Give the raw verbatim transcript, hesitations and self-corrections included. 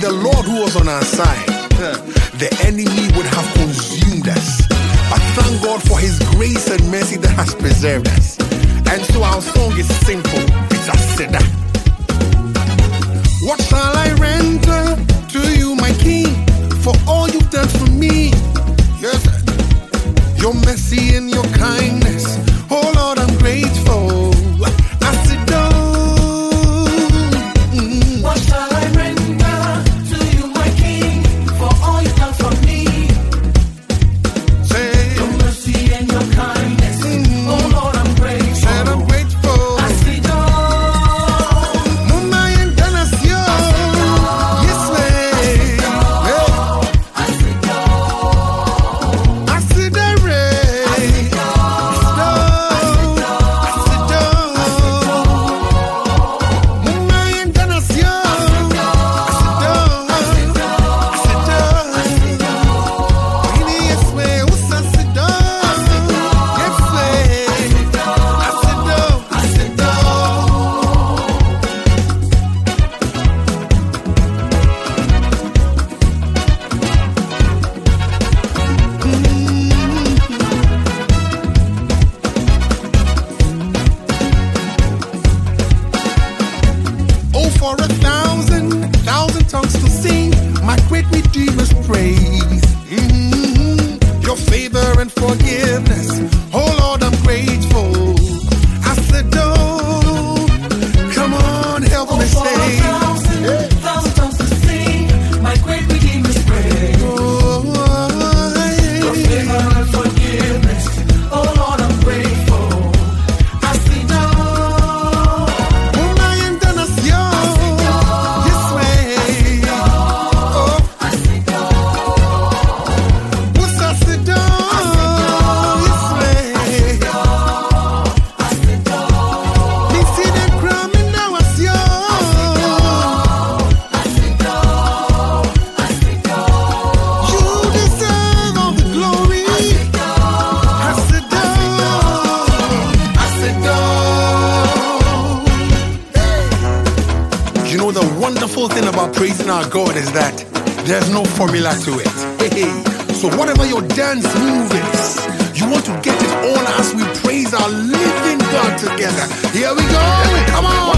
the Lord who was on our side, the enemy would have consumed us. But thank God for his grace and mercy that has preserved us. And so our song is simple. It's a seda. What shall I render to you, my King, for all you've done for me? Yes, your mercy and your kindness. Oh Lord, I'm grateful. I sit down. Mm. What shall I render to you, my King, for all you've done for me? Say, your mercy and your kindness. Mm. Oh Lord, I'm grateful. Said I'm grateful. I sit down. For a thousand, thousand tongues to sing my great Redeemer's praise. Mm-hmm. Your favor and forgiveness, oh Lord, I'm grateful. I said, oh, come on, help oh, me for say. A thousand, yeah. thousand tongues to sing my great Redeemer's praise. Oh, yeah. Your favor and forgiveness, oh Lord, I'm grateful. I see now. You know, the wonderful thing about praising our God is that there's no formula to it. Hey, so whatever your dance move is, you want to get it all as we praise our living God together. Here we go. Come on.